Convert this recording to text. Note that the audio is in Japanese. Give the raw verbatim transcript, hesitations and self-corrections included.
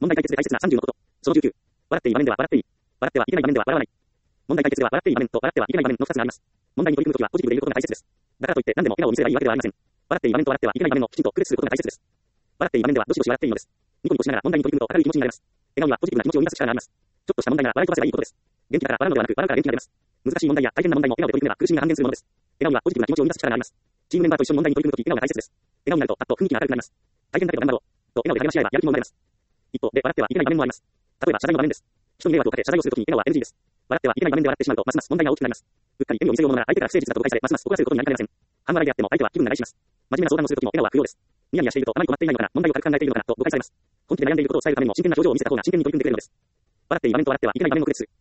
問題解決で大切なさんじゅうのこと。そのじゅうきゅう。笑っていい場面では笑っていい。笑ってはいけない場面では笑わない。問題解決では笑っていい場面と笑ってはいけない場面のふたつがあります。問題に取り組むときはポジティブでいることが大切です。だからといって何でも笑顔を見せればいいわけではありません。笑っていい場面と笑ってはいけない場面をきちんと区別することが大切です。笑っていい場面ではどしどし笑っていいのです。ニコニコしながら問題に取り組むと明るい気持ちになれます。笑顔にはポジティブな気持ちを生み出す力があります。ちょっとした問題なら笑い飛ばせばいいことです。元気だから笑うのではなく笑うから元気が出ます。難しい問題や大変な問題も笑顔で取り組めば苦しみが半減するものです。笑顔にはポジティブな気持ちを生み出す力があります。チームメンバーと一緒に問題に取り組むとき笑顔が大切です。笑顔になるとパッと雰囲気が明るくなります。大変だけど頑張ろう。と笑顔で励まし合えばやる気も生まれます。一方で笑ってはいけない場面もあります。例えば謝罪の場面です。人に迷惑をかけ謝罪をするときに笑顔は エヌジー です。笑ってはいけない場面で笑ってしまうとますます問題が大きくなります。うっかり笑みを見せようものなら相手から不誠実だと誤解されますます怒らせることになりかねません。半笑いであっても相手は気分が害します。真面目な相談をするときも笑顔は不要です。ニヤニヤしているとあまり困っていないのかな、問題を軽く考えているのかなと誤解されます。本気で悩んでいることを伝えるためにも真剣な表情を見せた方が真剣に取り組んでくれるのです。笑っていい場面と笑ってはいけない場面を区別する。